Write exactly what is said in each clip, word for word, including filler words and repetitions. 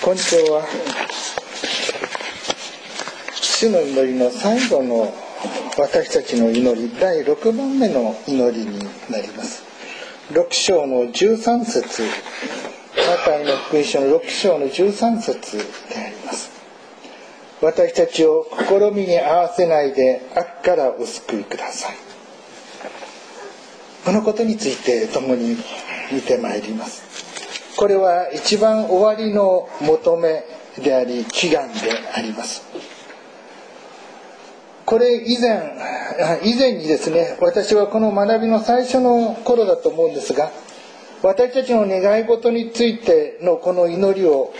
今朝は主の祈りの最後の私たちの祈りだいろくばんめの祈りになります。ろく章のじゅうさん節、マタイの福音書のろく章のじゅうさん節であります。私たちを試みに合わせないで悪からお救いください。このことについて共に見てまいります。これは一番終わりの求めであり祈願であります。これ以前以前にですね、私はこの学びの最初の頃だと思うんですが、私たちの願い事についてのこの祈りを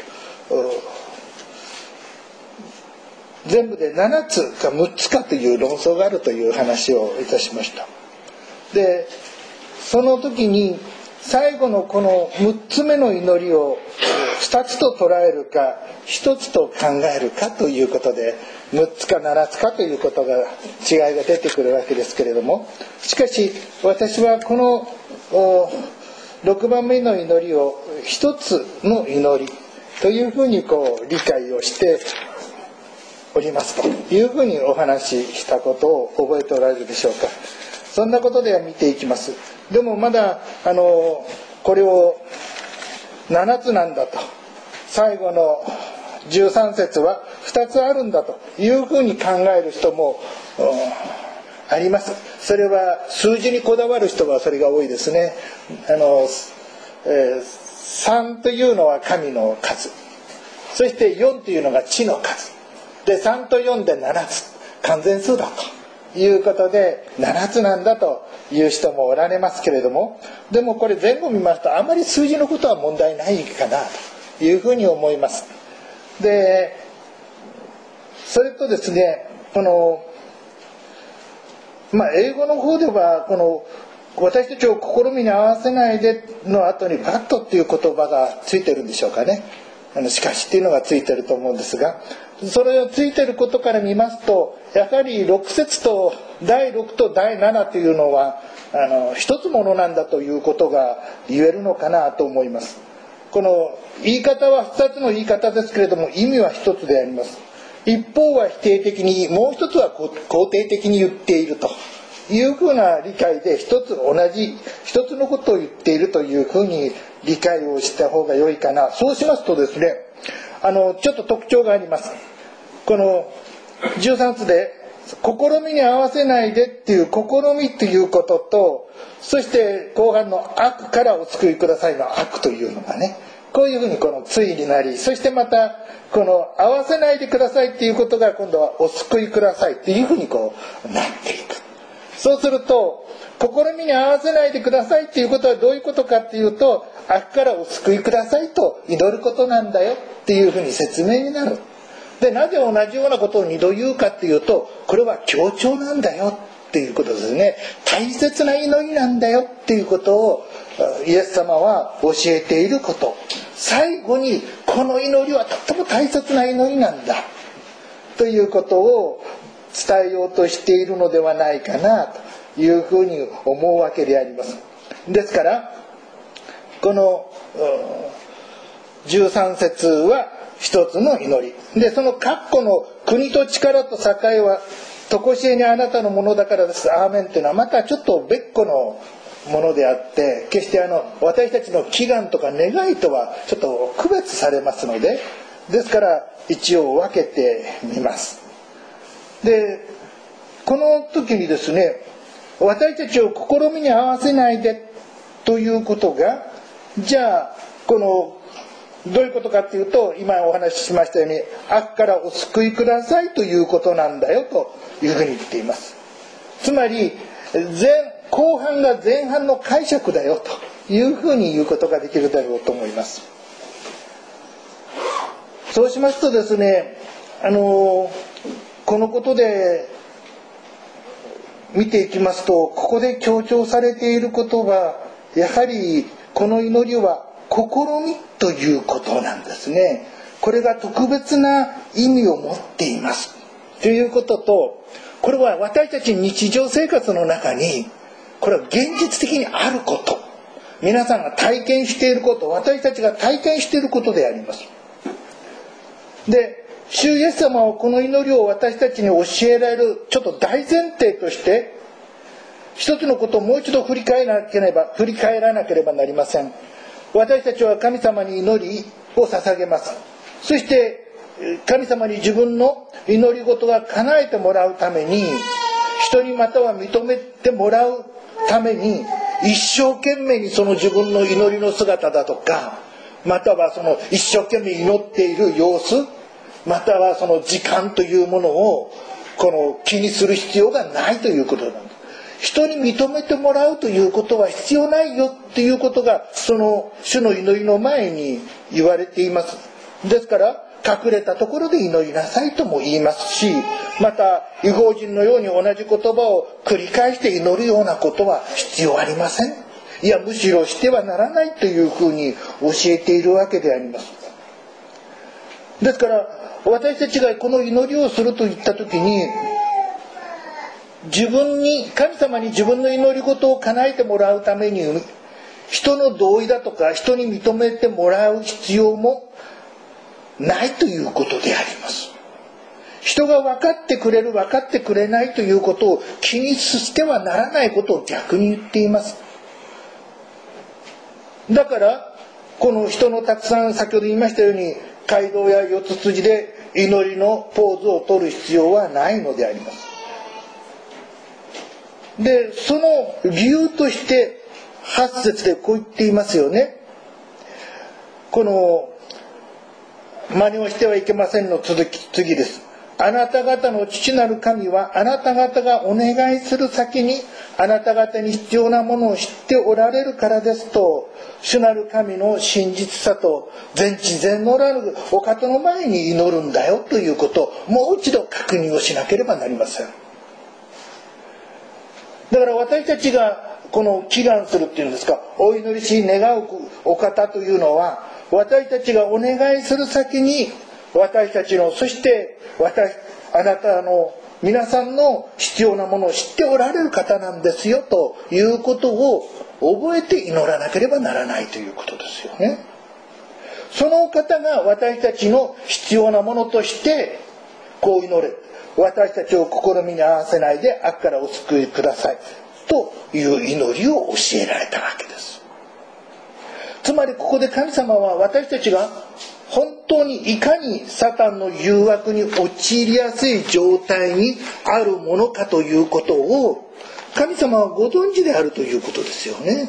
全部でななつかむっつかという論争があるという話をいたしました。で、その時に最後のこのむっつめの祈りをふたつと捉えるかひとつと考えるかということで、むっつかななつかということが違いが出てくるわけですけれども、しかし私はこのろくばんめの祈りをひとつの祈りというふうにこう理解をしておりますというふうにお話ししたことを覚えておられるでしょうか。そんなことでは見ていきます。でもまだあのこれをななつなんだと、最後のじゅうさん節はふたつあるんだというふうに考える人もあります。それは数字にこだわる人はそれが多いですね。あの、えー、さんというのは神の数、そしてよんというのが地の数で、さんとよんでななつ、完全数だということでななつなんだという人もおられますけれども、でもこれ前後見ますとあまり数字のことは問題ないかなというふうに思います。で、それとですね、このまあ英語の方ではこの私たちを試みに合わせないでの後にバットっていう言葉がついてるんでしょうかね。あのしかしっていうのがついてると思うんですが、それをついてることから見ますと、やはりろく節とだいろくとだいななというのはあの一つものなんだということが言えるのかなと思います。この言い方はふたつの言い方ですけれども、意味は一つであります。一方は否定的に、もう一つは肯定的に言っているというふうな理解で、一つ同じ一つのことを言っているというふうに理解をした方が良いかな。そうしますとですね、あのちょっと特徴があります。このじゅうさん節で試みに合わせないでっていう試みということと、そして後半の悪からお救いくださいの悪というのがね、こういうふうにこの対になり、そしてまたこの合わせないでくださいっていうことが今度はお救いくださいっていうふうにこうなっていく。そうすると試みに合わせないでくださいっていうことはどういうことかっていうと、悪からお救いくださいと祈ることなんだよっていうふうに説明になる。で、なぜ同じようなことを二度言うかっていうと、これは強調なんだよっていうことですね。大切な祈りなんだよっていうことをイエス様は教えていること。最後にこの祈りはとっても大切な祈りなんだということを伝えようとしているのではないかなというふうに思うわけであります。ですからこのじゅうさん節は一つの祈りで、その括弧の国と力と栄は常しえにあなたのものだからですアーメンというのはまたちょっと別個のものであって、決してあの私たちの祈願とか願いとはちょっと区別されますので、ですから一応分けてみます。で、この時にですね、私たちを試みに合わせないでということが、じゃあこのどういうことかっていうと、今お話ししましたように悪からお救いくださいということなんだよというふうに言っています。つまり前後半が前半の解釈だよというふうに言うことができるだろうと思います。そうしますとですね、あのこのことで見ていきますと、ここで強調されていることはやはりこの祈りは試みということなんですね。これが特別な意味を持っていますということと、これは私たち日常生活の中にこれは現実的にあること、皆さんが体験していること、私たちが体験していることであります。 で、主イエス様はこの祈りを私たちに教えられるちょっと大前提として、一つのことをもう一度振り返らなければ振り返らなければなりません。私たちは神様に祈りを捧げます。そして神様に自分の祈り事が叶えてもらうために、人にまたは認めてもらうために、一生懸命にその自分の祈りの姿だとか、またはその一生懸命祈っている様子、またはその時間というものをこの気にする必要がないということなんです。人に認めてもらうということは必要ないよっていうことが、その主の祈りの前に言われています。ですから隠れたところで祈りなさいとも言いますし、また異邦人のように同じ言葉を繰り返して祈るようなことは必要ありません。いや、むしろしてはならないというふうに教えているわけであります。ですから私たちがこの祈りをするといった時に、自分に神様に自分の祈り事を叶えてもらうために、人の同意だとか人に認めてもらう必要もないということであります。人が分かってくれる分かってくれないということを気にしてはならないことを逆に言っています。だからこの人のたくさん、先ほど言いましたように街道や四つ筋で祈りのポーズを取る必要はないのであります。で、その理由としてはち節でこう言っていますよね。この真似をしてはいけませんの続き、次です。あなた方の父なる神はあなた方がお願いする先にあなた方に必要なものを知っておられるからですと、主なる神の真実さと全知全能なるお方の前に祈るんだよということをもう一度確認をしなければなりません。だから私たちがこの祈願するっていうんですか、お祈りし願うお方というのは、私たちがお願いする先に私たちの、そして私あなたの皆さんの必要なものを知っておられる方なんですよということを覚えて祈らなければならないということですよね。その方が私たちの必要なものとしてこう祈れ、私たちを試みに合わせないで悪からお救いくださいという祈りを教えられたわけです。つまりここで神様は私たちが本当にいかにサタンの誘惑に陥りやすい状態にあるものかということを神様はご存知であるということですよね。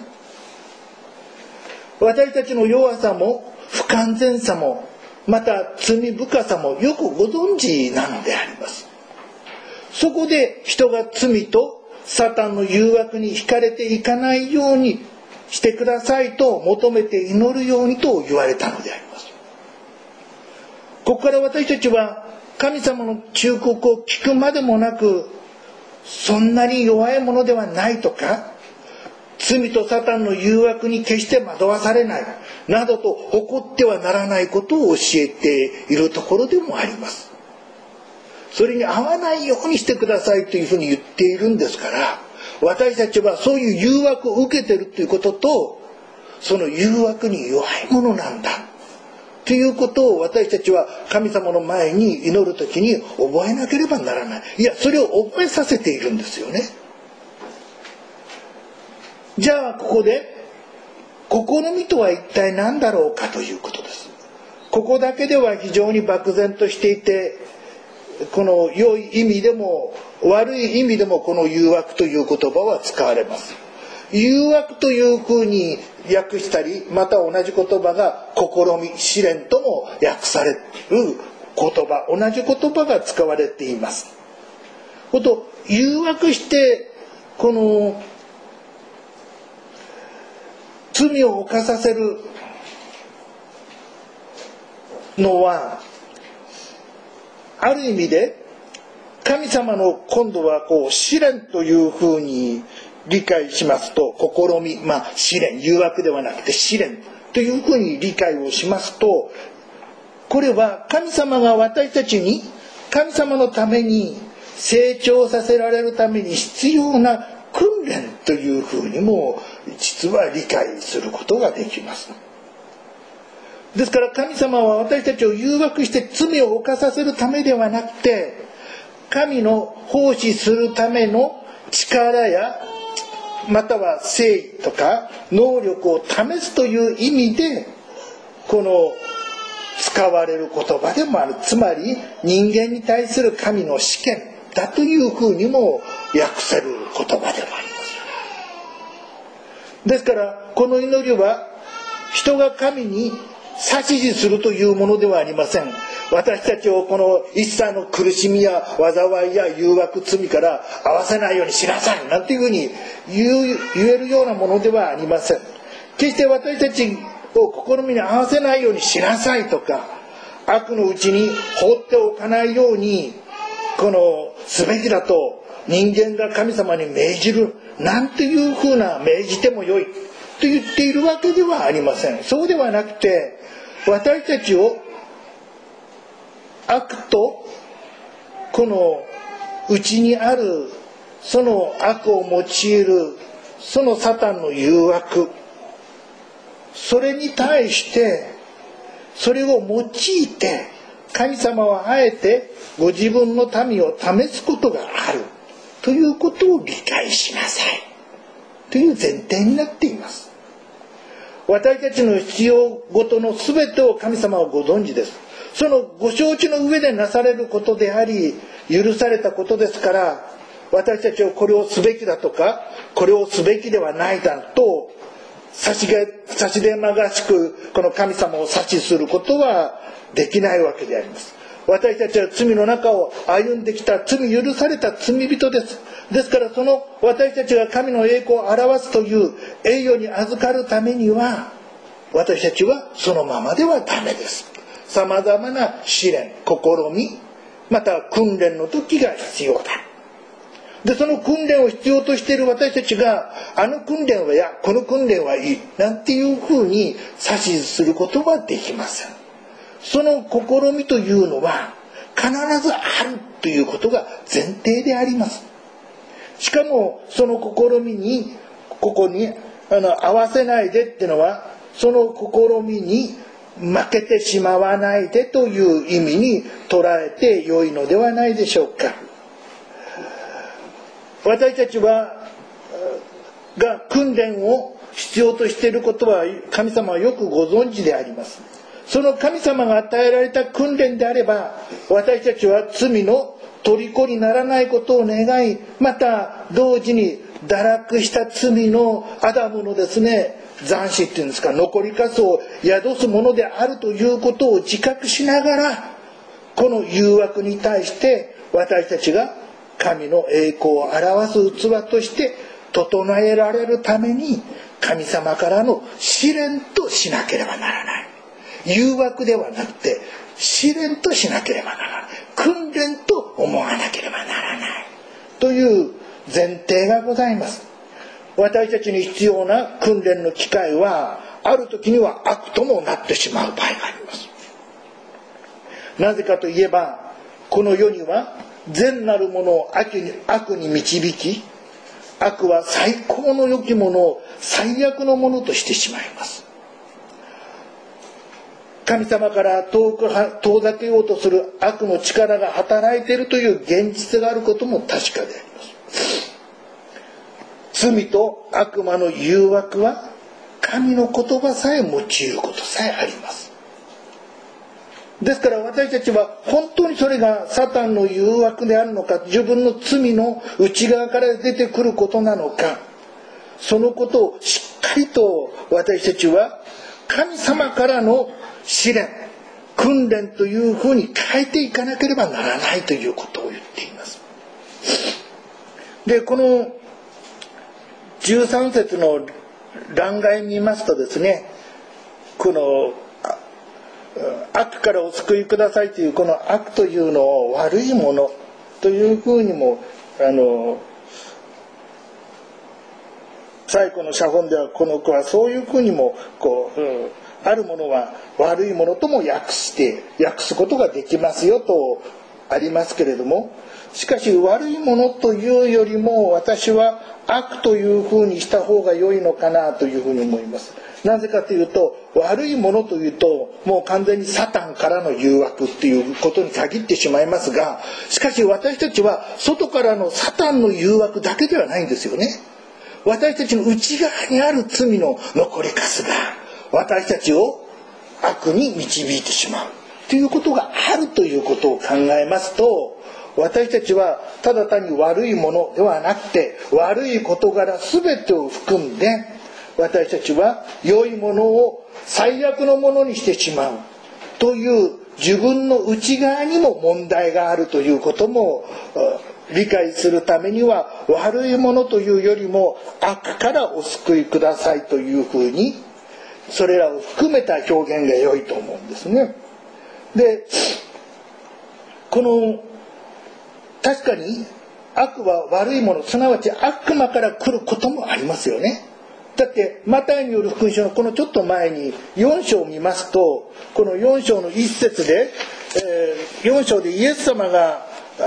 私たちの弱さも不完全さもまた罪深さもよくご存知なのであります。そこで人が罪とサタンの誘惑に惹かれていかないようにしてくださいと求めて祈るようにと言われたのであります。ここから私たちは神様の忠告を聞くまでもなく、そんなに弱いものではないとか、罪とサタンの誘惑に決して惑わされないなどと誇ってはならないことを教えているところでもあります。それに合わないようにしてくださいというふうに言っているんですから、私たちはそういう誘惑を受けているということと、その誘惑に弱いものなんだということを私たちは神様の前に祈るときに覚えなければならない。いや、それを覚えさせているんですよね。じゃあここで試みとは一体何だろうかということです。ここだけでは非常に漠然としていて、この良い意味でも悪い意味でもこの誘惑という言葉は使われます。誘惑というふうに訳したり、また同じ言葉が試み、試練とも訳される言葉、同じ言葉が使われています。こと誘惑してこの罪を犯させるのは、ある意味で神様の今度はこう試練というふうに理解しますと、試み、まあ試練、誘惑ではなくて試練というふうに理解をしますと、これは神様が私たちに神様のために成長させられるために必要な訓練というふうにも実は理解することができます。 ですから神様は私たちを誘惑して罪を犯させるためではなくて、神の奉仕するための力やまたは誠意とか能力を試すという意味でこの使われる言葉でもある。つまり人間に対する神の試験だというふうにも訳せる言葉でもあります。ですからこの祈りは人が神に指図するというものではありません。私たちをこの一切の苦しみや災いや誘惑罪から合わせないようにしなさいなんていうふうに言う、言えるようなものではありません。決して私たちを試みに合わせないようにしなさいとか、悪のうちに放っておかないようにこのすべきだと人間が神様に命じるなんていうふうな命じてもよいと言っているわけではありません。そうではなくて、私たちを悪とこの内にあるその悪を用いるそのサタンの誘惑、それに対してそれを用いて神様はあえてご自分の民を試すことがあるということを理解しなさいという前提になっています。私たちの必要ごとの全てを神様はご存知です。そのご承知の上でなされることであり許されたことですから、私たちをこれをすべきだとかこれをすべきではないだと差し差し出まがしくこの神様を指図することはできないわけであります。私たちは罪の中を歩んできた罪許された罪人です。ですからその私たちが神の栄光を表すという栄誉に預かるためには私たちはそのままではダメです。さまざまな試練、試み、また訓練の時が必要だ。でその訓練を必要としている私たちがあの訓練はいやこの訓練はいいなんていうふうに指図することはできません。その試みというのは必ずあるということが前提であります。しかもその試みにここにあの合わせないでっていうのはその試みに負けてしまわないでという意味に捉えて良いのではないでしょうか。私たちはが訓練を必要としていることは神様はよくご存知であります。その神様が与えられた訓練であれば私たちは罪の虜にならないことを願い、また同時に堕落した罪のアダムのですね残死っていうんですか、残りかすを宿すものであるということを自覚しながらこの誘惑に対して私たちが神の栄光を表す器として整えられるために神様からの試練としなければならない。誘惑ではなくて試練としなければならない。訓練と思わなければならないという前提がございます。私たちに必要な訓練の機会はある時には悪ともなってしまう場合があります。なぜかといえばこの世には善なるものを悪に、悪に導き悪は最高の良きものを最悪のものとしてしまいます。神様から遠く遠ざけようとする悪の力が働いているという現実があることも確かであります。罪と悪魔の誘惑は神の言葉さえ用いることさえあります。ですから私たちは本当にそれがサタンの誘惑であるのか、自分の罪の内側から出てくることなのか、そのことをしっかりと私たちは神様からの試練、訓練というふうに変えていかなければならないということを言っています。でこのじゅうさん節の欄外見ますとですね、この悪からお救いくださいというこの悪というのを悪いものというふうにもあの最古の写本ではこの句はそういうふうにもこう、うん、あるものは悪いものとも訳して訳すことができますよとありますけれども、しかし悪いものというよりも私は悪というふうにした方が良いのかなというふうに思います。なぜかというと、悪いものというともう完全にサタンからの誘惑っていうことに限ってしまいますが、しかし私たちは外からのサタンの誘惑だけではないんですよね。私たちの内側にある罪の残りかすが私たちを悪に導いてしまうということがあるということを考えますと、私たちはただ単に悪いものではなくて、悪い事柄全てを含んで私たちは良いものを最悪のものにしてしまうという自分の内側にも問題があるということも理解するためには、悪いものというよりも悪からお救いくださいというふうに、それらを含めた表現が良いと思うんですね。で、この確かに悪は悪いもの、すなわち悪魔から来ることもありますよね。だってマタイによる福音書のこのちょっと前によん章を見ますと、このよん章の一節で、えー、よん章でイエス様が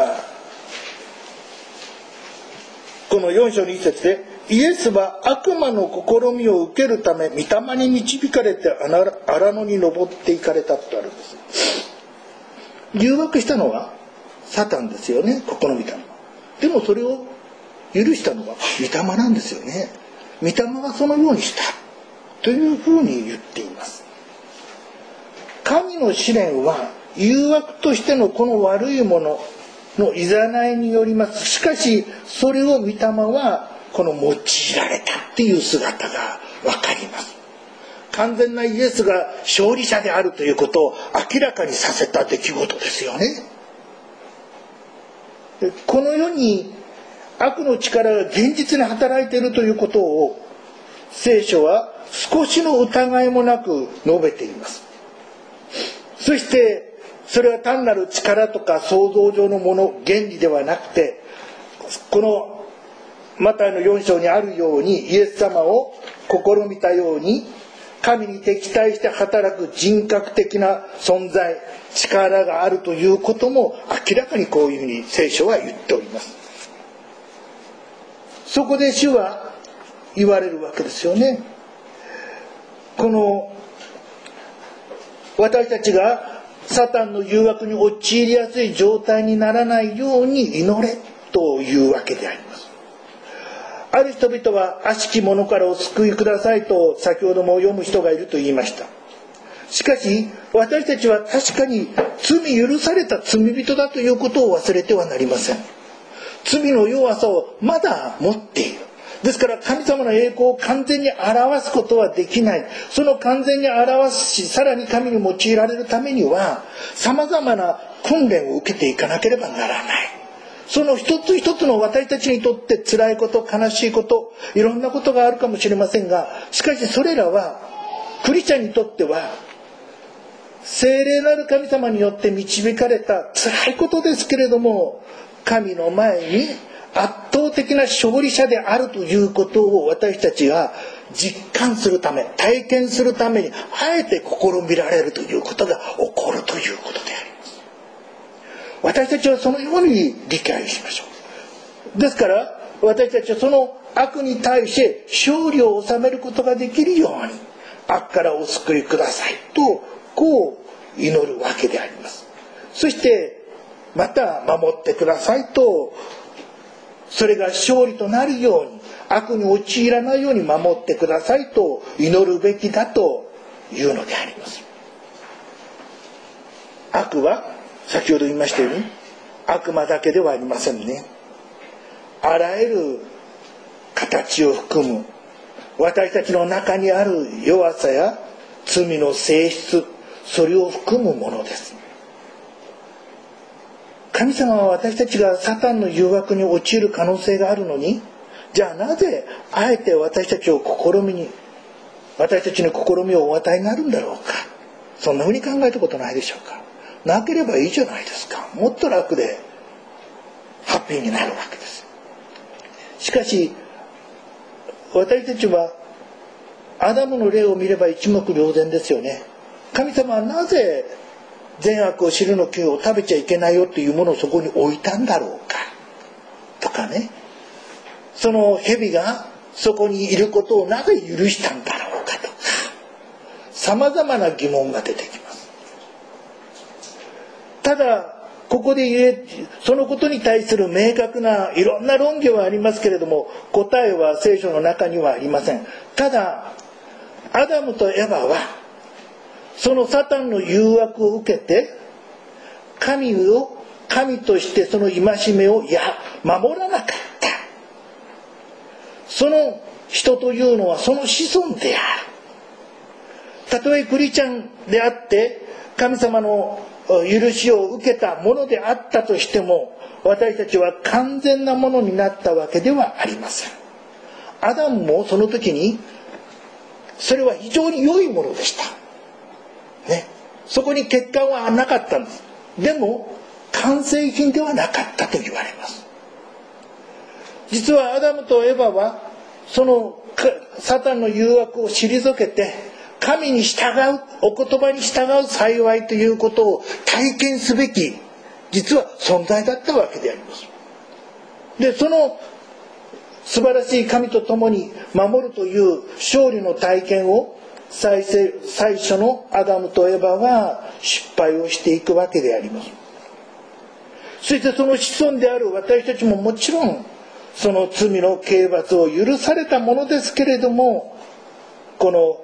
このよん章の一節で、イエスは悪魔の試みを受けるため御霊に導かれて荒野に登っていかれたとあるんです。誘惑したのはサタンですよね、試みたのは。でもそれを許したのは御霊なんですよね。御霊がそのようにしたというふうに言っています。神の試練は誘惑としてのこの悪いもののいざないによります。しかしそれを御霊はこの用いられたっていう姿が分かります。完全なイエスが勝利者であるということを明らかにさせた出来事ですよね。この世に悪の力が現実に働いているということを聖書は少しの疑いもなく述べています。そしてそれは単なる力とか想像上のもの、原理ではなくて、このマタイのよん章にあるようにイエス様を試みたように神に敵対して働く人格的な存在、力があるということも明らかにこういうふうに聖書は言っております。そこで主は言われるわけですよね。この私たちがサタンの誘惑に陥りやすい状態にならないように祈れというわけであります。ある人々は悪しき者からお救いくださいと先ほども読む人がいると言いました。しかし私たちは確かに罪許された罪人だということを忘れてはなりません。罪の弱さをまだ持っている。ですから神様の栄光を完全に表すことはできない。その完全に表すし、さらに神に用いられるためには様々な訓練を受けていかなければならない。その一つ一つの私たちにとって辛いこと、悲しいこと、いろんなことがあるかもしれませんが、しかしそれらはクリスチャンにとっては聖霊なる神様によって導かれた辛いことですけれども、神の前に圧倒的な勝利者であるということを私たちが実感するため、体験するためにあえて試みられるということが起こるということであります。私たちはそのように理解しましょう。ですから私たちはその悪に対して勝利を収めることができるように、悪からお救いくださいとこう祈るわけであります。そしてまた守ってくださいと、それが勝利となるように、悪に陥らないように守ってくださいと祈るべきだというのであります。悪は先ほど言いましたように悪魔だけではありませんね。あらゆる形を含む私たちの中にある弱さや罪の性質、それを含むものです。神様は私たちがサタンの誘惑に陥る可能性があるのに、じゃあなぜあえて私たちを試みに私たちに試みをお与えになるんだろうか。そんなふうに考えたことないでしょうか。なければいいじゃないですか。もっと楽でハッピーになるわけです。しかし私たちはアダムの例を見れば一目瞭然ですよね。神様はなぜ善悪を知るの木を食べちゃいけないよっていうものをそこに置いたんだろうかとかね、その蛇がそこにいることをなぜ許したんだろうかとか、さまざまな疑問が出てきます。ただここで言え、そのことに対する明確ないろんな論議はありますけれども、答えは聖書の中にはありません。ただアダムとエバはそのサタンの誘惑を受けて、神を神としてその戒めをや守らなかった。その人というのはその子孫である。たとえクリスチャンであって神様の許しを受けたものであったとしても、私たちは完全なものになったわけではありません。アダムもその時にそれは非常に良いものでした、ね、そこに欠陥はなかったんです。でも完成品ではなかったと言われます。実はアダムとエバはそのサタンの誘惑を退けて神に従う、お言葉に従う幸いということを体験すべき実は存在だったわけであります。でその素晴らしい神と共に守るという勝利の体験を最初のアダムとエバは失敗をしていくわけであります。そしてその子孫である私たちももちろんその罪の刑罰を許されたものですけれども、この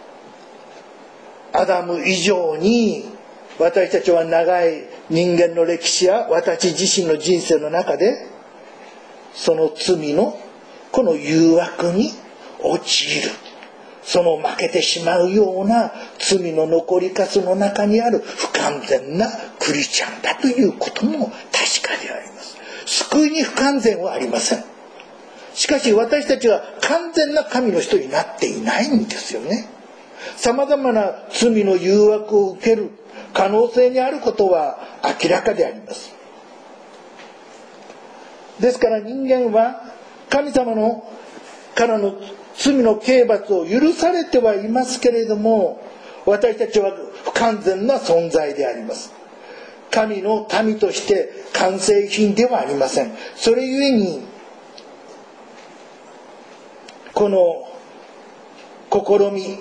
アダム以上に私たちは長い人間の歴史や私自身の人生の中でその罪のこの誘惑に陥る、その負けてしまうような罪の残りかすの中にある不完全なクリスチャンだということも確かであります。救いに不完全はありません。しかし私たちは完全な神の人になっていないんですよね。さまざまな罪の誘惑を受ける可能性にあることは明らかであります。ですから人間は神様のからの罪の刑罰を許されてはいますけれども、私たちは不完全な存在であります。神の民として完成品ではありません。それゆえにこの試み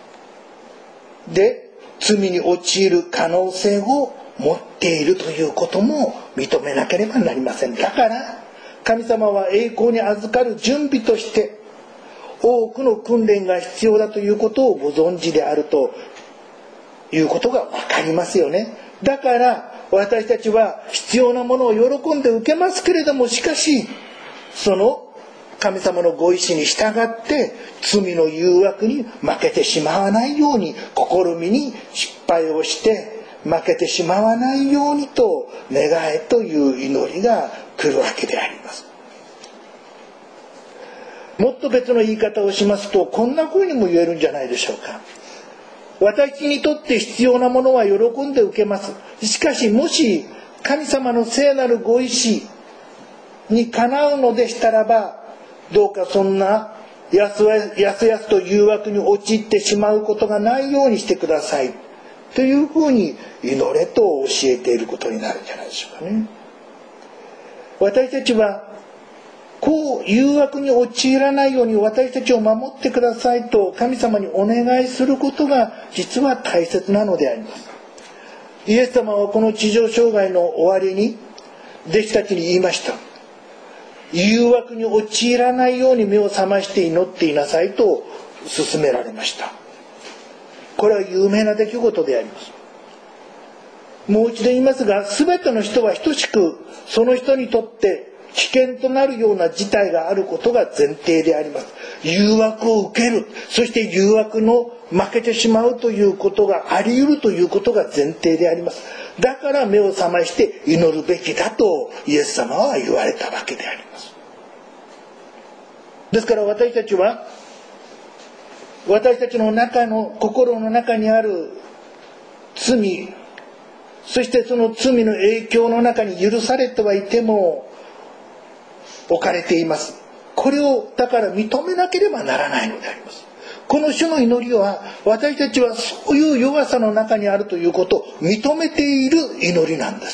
で罪に陥る可能性を持っているということも認めなければなりません。だから神様は栄光に預かる準備として多くの訓練が必要だということをご存知であるということが分かりますよね。だから私たちは必要なものを喜んで受けますけれども、しかしその神様のご意志に従って罪の誘惑に負けてしまわないように、試みに失敗をして負けてしまわないようにと願えという祈りが来るわけであります。もっと別の言い方をしますと、こんな風にも言えるんじゃないでしょうか。私にとって必要なものは喜んで受けます。しかしもし神様の聖なるご意志にかなうのでしたらば、どうかそんなやすやすやすと誘惑に陥ってしまうことがないようにしてくださいというふうに祈れと教えていることになるんじゃないでしょうかね。私たちはこう誘惑に陥らないように私たちを守ってくださいと神様にお願いすることが実は大切なのであります。イエス様はこの地上生涯の終わりに弟子たちに言いました。誘惑に陥らないように目を覚まして祈っていなさいと勧められました。これは有名な出来事であります。もう一度言いますが、全ての人は等しくその人にとって危険となるような事態があることが前提であります。誘惑を受ける、そして誘惑の負けてしまうということがあり得るということが前提であります。だから目を覚まして祈るべきだとイエス様は言われたわけであります。ですから私たちは私たちの中の心の中にある罪、そしてその罪の影響の中に許されてはいても置かれています。これをだから認めなければならないのであります。 この主の祈りは、私たちはそういう弱さの中にあるということを認めている祈りなんです。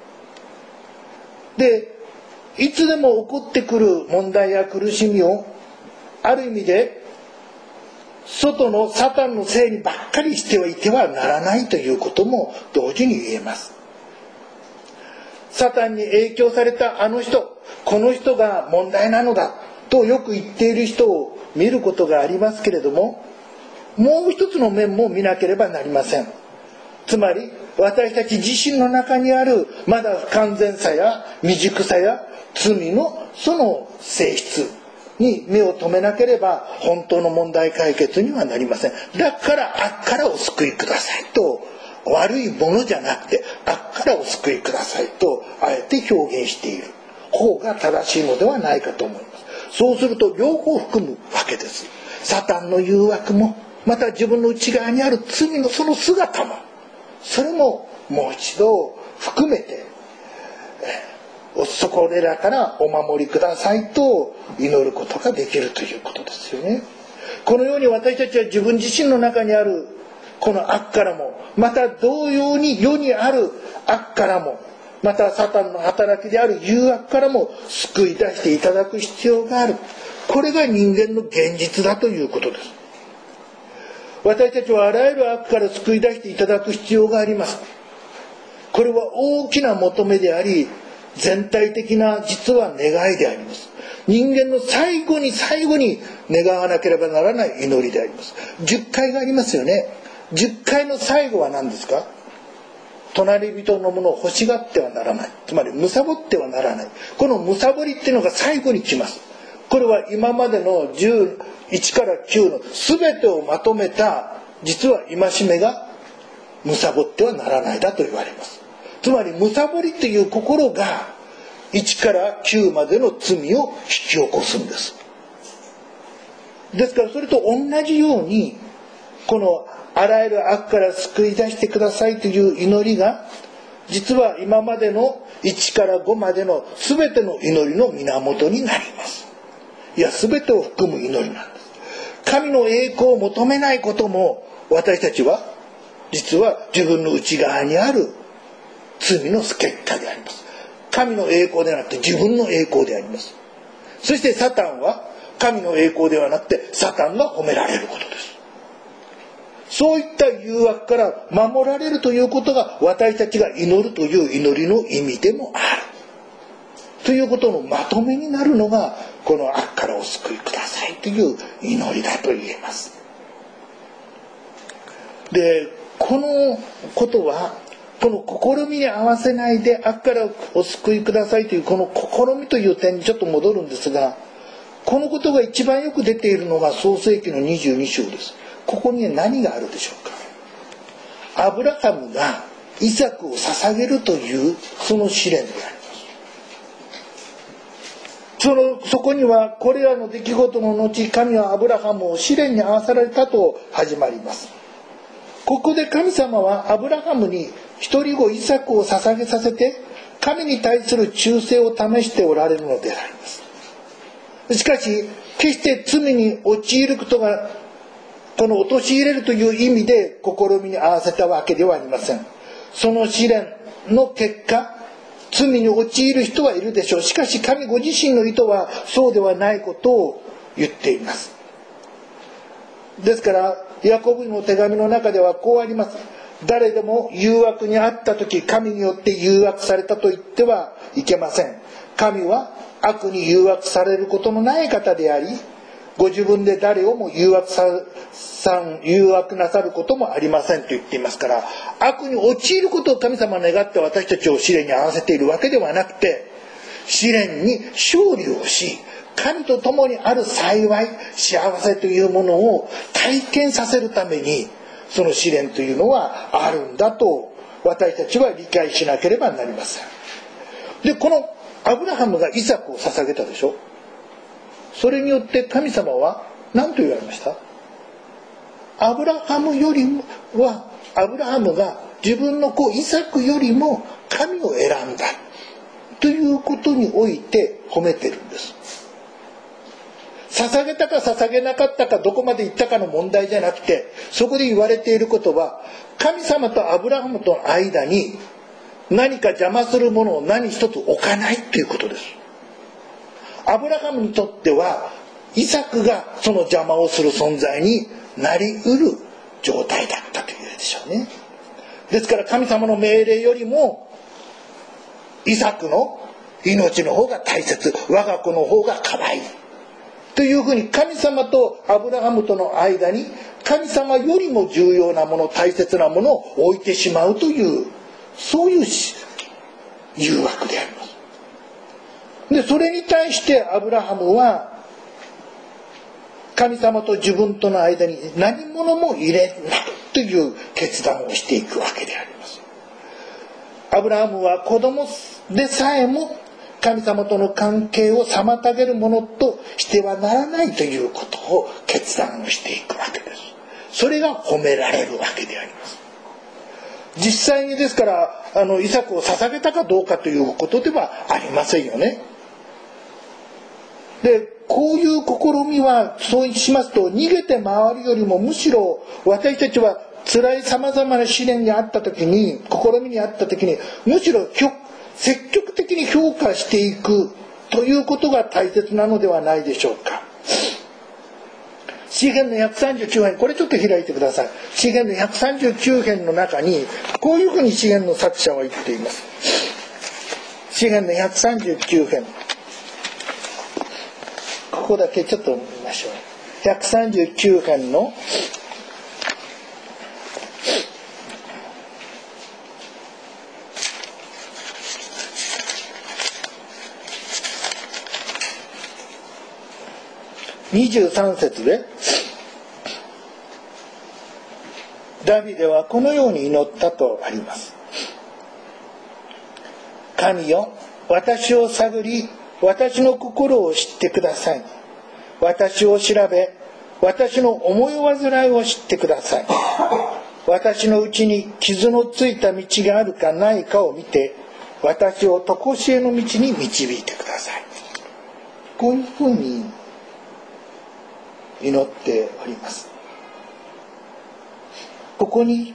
で、いつでも起こってくる問題や苦しみを、ある意味で外のサタンのせいにばっかりしてはいてはならないということも同時に言えます。サタンに影響されたあの人、この人が問題なのだとよく言っている人を見ることがありますけれども、もう一つの面も見なければなりません。つまり私たち自身の中にあるまだ不完全さや未熟さや罪のその性質に目を留めなければ本当の問題解決にはなりません。だから悪からお救いくださいと、悪いものじゃなくて悪からお救いくださいとあえて表現している方が正しいのではないかと思います。そうすると両方含むわけです。サタンの誘惑も、また自分の内側にある罪のその姿も、それももう一度含めて、そこらからお守りくださいと祈ることができるということですよね。このように私たちは自分自身の中にあるこの悪からも、また同様に世にある悪からも、またサタンの働きである誘惑からも救い出していただく必要がある。これが人間の現実だということです。私たちはあらゆる悪から救い出していただく必要があります。これは大きな求めであり、全体的な実は願いであります。人間の最後に最後に願わなければならない祈りであります。じゅっかいがありますよね。じゅっかいの最後は何ですか？隣人のものを欲しがってはならない。つまり貪ってはならない。この貪りっていうのが最後に来ます。これは今までのじゅういちからきゅうの全てをまとめた実は戒めが貪ってはならないだと言われます。つまり貪りという心がいちからきゅうまでの罪を引き起こすんです。ですからそれと同じように、このあらゆる悪から救い出してくださいという祈りが、実は今までのいちからごまでの全ての祈りの源になります。いや、全てを含む祈りなんです。神の栄光を求めないことも、私たちは実は自分の内側にある罪の結果であります。神の栄光ではなくて自分の栄光であります。そしてサタンは神の栄光ではなくてサタンが褒められることです。そういった誘惑から守られるということが私たちが祈るという祈りの意味でもあるということのまとめになるのが、この悪からお救いくださいという祈りだと言えます。で、このことはこの試みに合わせないで悪からお救いくださいというこの試みという点にちょっと戻るんですが、このことが一番よく出ているのが創世記のにじゅうに章です。ここに何があるでしょうか。アブラハムがイサクを捧げるというその試練であります。そのそこにはこれらの出来事の後、神はアブラハムを試練に合わされたと始まります。ここで神様はアブラハムに一人子イサクを捧げさせて神に対する忠誠を試しておられるのであります。しかし決して罪に陥ることが、この陥れるという意味で試みに合わせたわけではありません。その試練の結果、罪に陥る人はいるでしょう。しかし神ご自身の意図はそうではないことを言っています。ですからヤコブの手紙の中ではこうあります。誰でも誘惑にあった時、神によって誘惑されたと言ってはいけません。神は悪に誘惑されることのない方であり、ご自分で誰をも誘惑さ誘惑なさることもありませんと言っていますから、悪に陥ることを神様が願って私たちを試練に合わせているわけではなくて、試練に勝利をし、神と共にある幸い、幸せというものを体験させるために、その試練というのはあるんだと私たちは理解しなければなりません。で、このアブラハムがイサクを捧げたでしょ。それによって神様は何と言われました？アブラハムよりもはアブラハムが自分の子イサクよりも神を選んだということにおいて褒めてるんです。 捧げたか捧げなかったかどこまで行ったかの問題じゃなくて、そこで言われていることは、神様とアブラハムとの間に何か邪魔するものを何一つ置かないということです。アブラハムにとってはイサクがその邪魔をする存在になりうる状態だったというでしょうね。ですから神様の命令よりもイサクの命の方が大切、我が子の方が可愛いというふうに、神様とアブラハムとの間に神様よりも重要なもの、大切なものを置いてしまうという、そういう誘惑であります。でそれに対してアブラハムは神様と自分との間に何者も入れないという決断をしていくわけであります。アブラハムは子供でさえも神様との関係を妨げるものとしてはならないということを決断をしていくわけです。それが褒められるわけであります。実際にですからあのイサクを捧げたかどうかということではありませんよね。でこういう試みはそうしますと、逃げて回るよりもむしろ私たちは辛いさまざまな試練にあった時に、試みにあった時にむしろ積極的に評価していくということが大切なのではないでしょうか。詩編のひゃくさんじゅうきゅう編、これちょっと開いてください。詩編のひゃくさんじゅうきゅう編の中にこういうふうに詩編の作者は言っています。詩編のひゃくさんじゅうきゅう編、ここだけちょっと見ましょう。ひゃくさんじゅうきゅう編のにじゅうさん節で、ダビデはこのように祈ったとあります。神よ、私を探り、私の心を知ってください。私を調べ、私の思い煩いを知ってください。私のうちに傷のついた道があるかないかを見て、私を常しえの道に導いてください。こういうふうに祈っております。ここに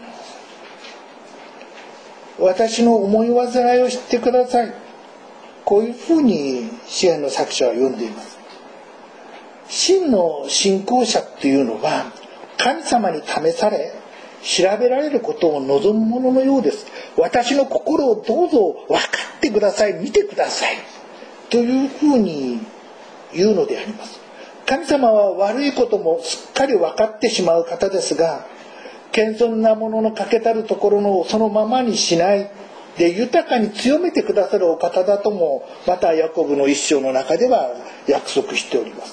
私の思い煩いを知ってください、こういうふうに詩編の作者は読んでいます。真の信仰者っていうのは神様に試され調べられることを望むもののようです。私の心をどうぞ分かってください、見てくださいというふうに言うのであります。神様は悪いこともすっかり分かってしまう方ですが、謙遜なものの欠けたるところのそのままにしないで豊かに強めてくださるお方だとも、またヤコブの一章の中では約束しております。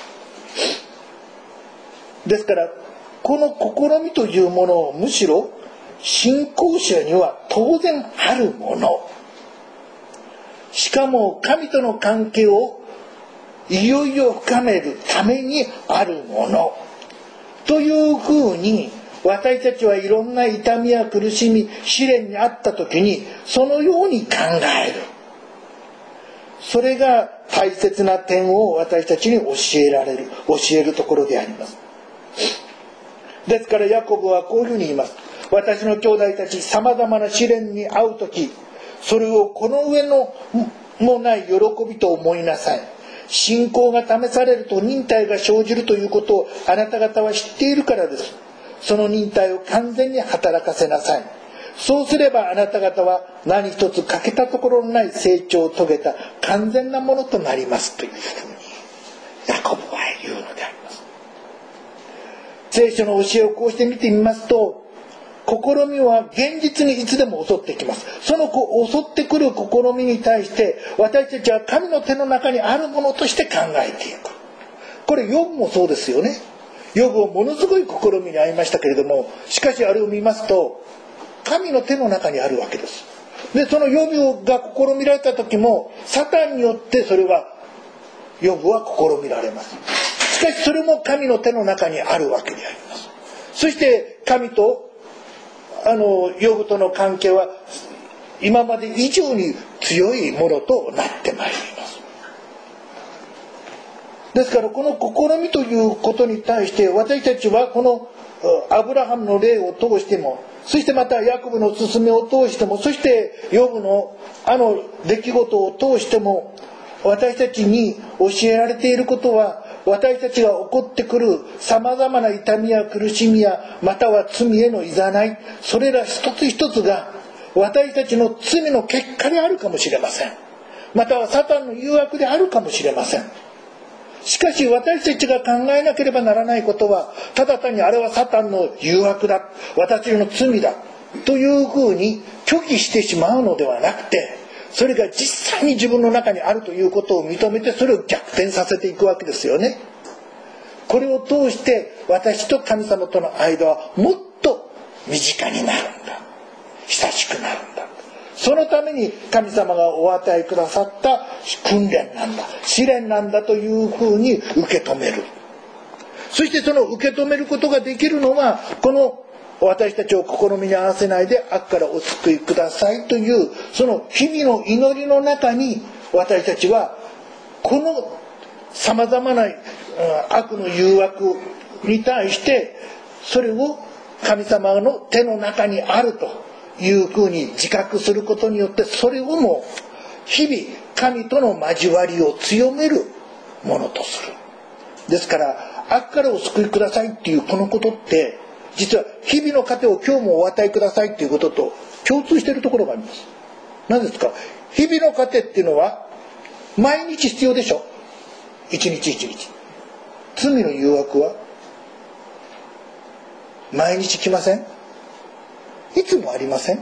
ですからこの試みというものをむしろ信仰者には当然あるもの、しかも神との関係をいよいよ深めるためにあるものというふうに、私たちはいろんな痛みや苦しみ試練にあった時にそのように考える。それが大切な点を私たちに教えられる教えるところであります。ですからヤコブはこういうふうに言います。私の兄弟たち、さまざまな試練に遭う時、それをこの上のもない喜びと思いなさい。信仰が試されると忍耐が生じるということをあなた方は知っているからです。その忍耐を完全に働かせなさい。そうすればあなた方は何一つ欠けたところのない成長を遂げた完全なものとなりますというふうにヤコブは言うのであります。聖書の教えをこうして見てみますと、試みは現実にいつでも襲ってきます。その襲ってくる試みに対して私たちは神の手の中にあるものとして考えていく。これヨブもそうですよね。ヨブはものすごい試みに遭いましたけれども、しかしあれを見ますと神の手の中にあるわけです。でそのヨブが試みられた時もサタンによってそれはヨブは試みられます。しかしそれも神の手の中にあるわけであります。そして神とあのヨブとの関係は今まで以上に強いものとなってまいります。 ですからこの試みということに対して私たちはこのアブラハムの例を通しても、そしてまたヤコブの勧めを通しても、そしてヨブのあの出来事を通しても、私たちに教えられていることは、私たちが起こってくるさまざまな痛みや苦しみやまたは罪へのいざない、それら一つ一つが私たちの罪の結果であるかもしれません。またはサタンの誘惑であるかもしれません。しかし私たちが考えなければならないことは、ただ単にあれはサタンの誘惑だ、私の罪だというふうに拒否してしまうのではなくて、それが実際に自分の中にあるということを認めて、それを逆転させていくわけですよね。これを通して私と神様との間はもっと身近になるんだ、親しくなるんだ。そのために神様がお与えくださった訓練なんだ、試練なんだというふうに受け止める。そしてその受け止めることができるのは、この私たちを試みに合わせないで悪からお救いくださいというその日々の祈りの中に、私たちはこのさまざまな悪の誘惑に対してそれを神様の手の中にあるというふうに自覚することによって、それをも日々神との交わりを強めるものとする。ですから悪からお救いくださいっていうこのことって、実は日々の糧を今日もお与えくださいっていうことと共通しているところがあります。何ですか？日々の糧っていうのは毎日必要でしょ。一日一日。罪の誘惑は毎日来ません？いつもありません？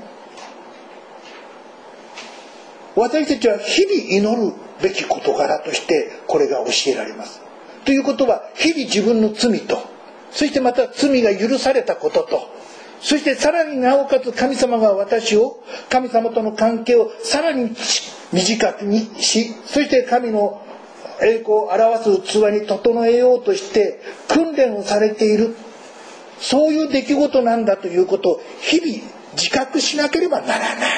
私たちは日々祈るべき事柄としてこれが教えられます。ということは、日々自分の罪と、そしてまた罪が許されたことと、そしてさらになおかつ神様が私を、神様との関係をさらに短くにし、そして神の栄光を表す器に整えようとして訓練をされている、そういう出来事なんだということを日々自覚しなければならない。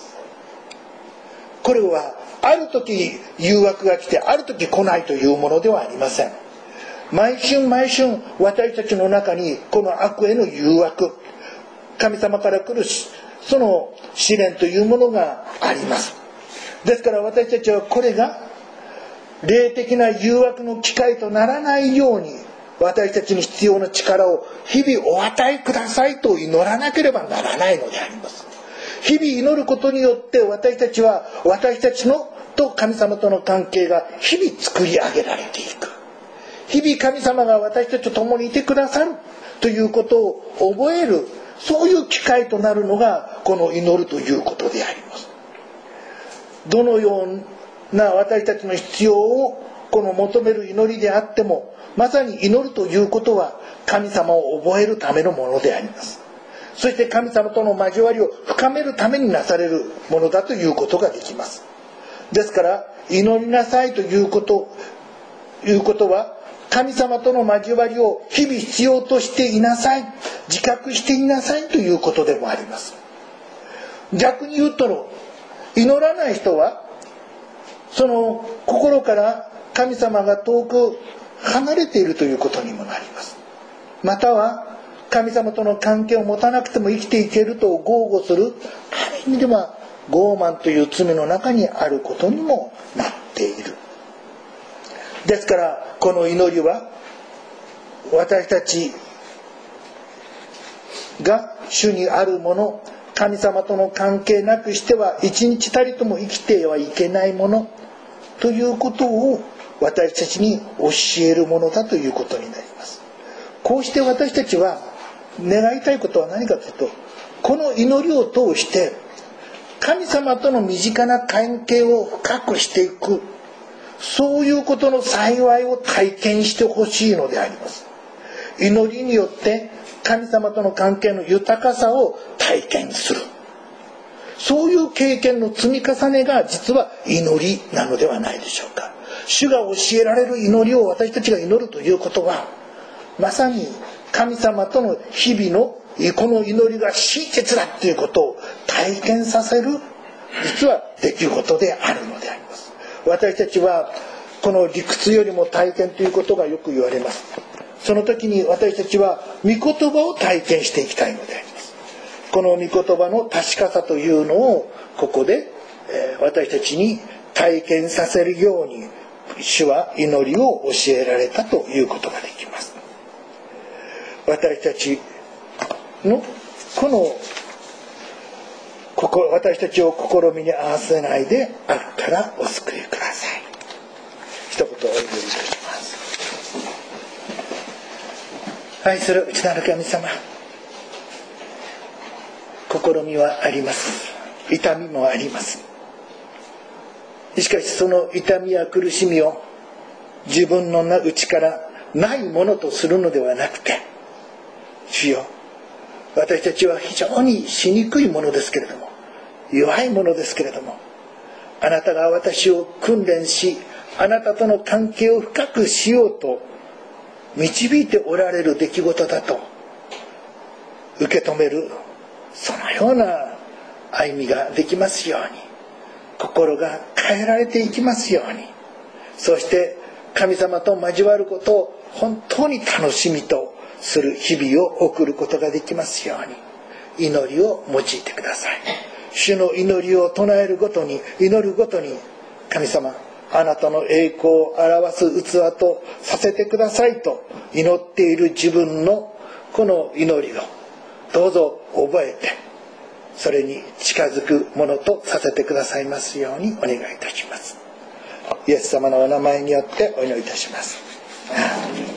これはある時誘惑が来てある時来ないというものではありません。毎春毎春私たちの中にこの悪への誘惑、神様から来るその試練というものがあります。ですから私たちはこれが霊的な誘惑の機会とならないように、私たちに必要な力を日々お与えくださいと祈らなければならないのであります。日々祈ることによって私たちは私たちのと神様との関係が日々作り上げられていく。日々神様が私たちと共にいてくださるということを覚える、そういう機会となるのがこの祈るということであります。どのような私たちの必要をこの求める祈りであっても、まさに祈るということは神様を覚えるためのものであります。そして神様との交わりを深めるためになされるものだということができます。ですから祈りなさいというこということは、神様との交わりを日々必要としていなさい、自覚していなさいということでもあります。逆に言うと、祈らない人はその心から神様が遠く離れているということにもなります。または神様との関係を持たなくても生きていけると豪語する、ある意味では傲慢という罪の中にあることにもなっている。ですからこの祈りは私たちが主にあるもの、神様との関係なくしては一日たりとも生きてはいけないものということを私たちに教えるものだということになります。こうして私たちは願いたいことは何かというと、この祈りを通して神様との身近な関係を深くしていく、そういうことの幸いを体験してほしいのであります。祈りによって神様との関係の豊かさを体験する、そういう経験の積み重ねが実は祈りなのではないでしょうか。主が教えられる祈りを私たちが祈るということは、まさに神様との日々のこの祈りが親切だということを体験させる、実は出来事であるのであります。私たちはこの理屈よりも体験ということがよく言われます。その時に私たちは御言葉を体験していきたいのであります。この御言葉の確かさというのをここで、えー、私たちに体験させるように主は祈りを教えられたということができます。私たちのこの私たちを試みに合わせないであったらお救いください。一言お祈りいたします。愛する内なる神様、試みはあります。痛みもあります。しかしその痛みや苦しみを自分の内からないものとするのではなくて、主よ、私たちは非常にしにくいものですけれども、弱いものですけれども、あなたが私を訓練し、あなたとの関係を深くしようと導いておられる出来事だと受け止める、そのような歩みができますように、心が変えられていきますように、そして神様と交わることを本当に楽しみとする日々を送ることができますように、祈りを用いてください。主の祈りを唱えるごとに、祈るごとに、神様、あなたの栄光を表す器とさせてくださいと祈っている自分のこの祈りをどうぞ覚えて、それに近づくものとさせてくださいますようにお願いいたします。イエス様のお名前によってお祈りいたします。